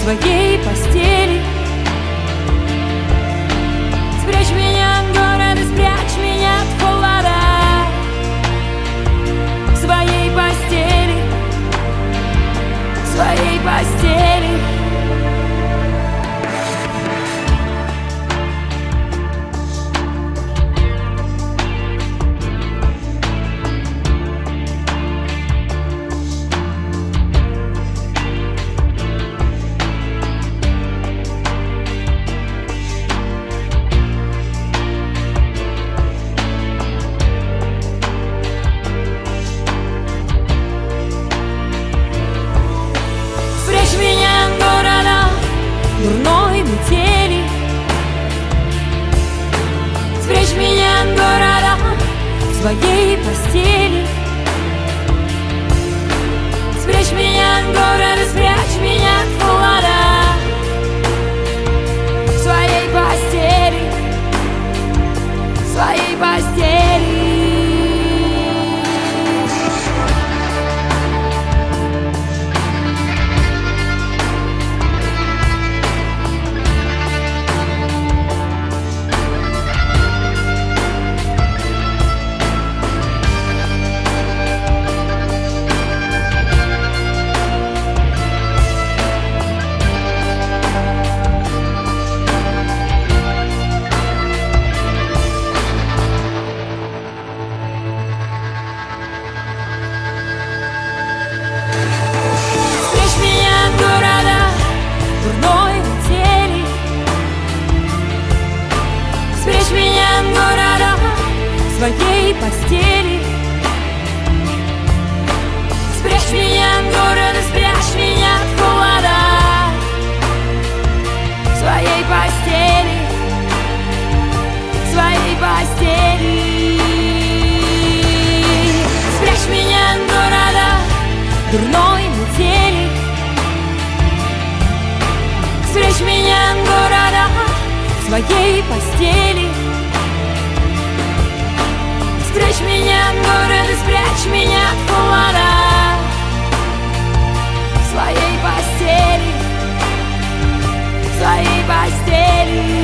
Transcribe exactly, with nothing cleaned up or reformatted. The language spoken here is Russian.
своей постели. Спрячь меня от города, спрячь меня от холода в своей постели, в своей постели. Дурной метели, спрячь меня от города в своей постели. Спрячь меня от города, спрячь меня от холода в своей постели, в своей постели. Спрячь меня от города в своей постели. Спрячь меня от города, спрячь меня от холода в своей постели, в своей постели. Спрячь меня от города дурной метели. Спрячь меня от города в своей постели. Спрячь меня от города, спрячь меня от холода в своей постели, в своей постели.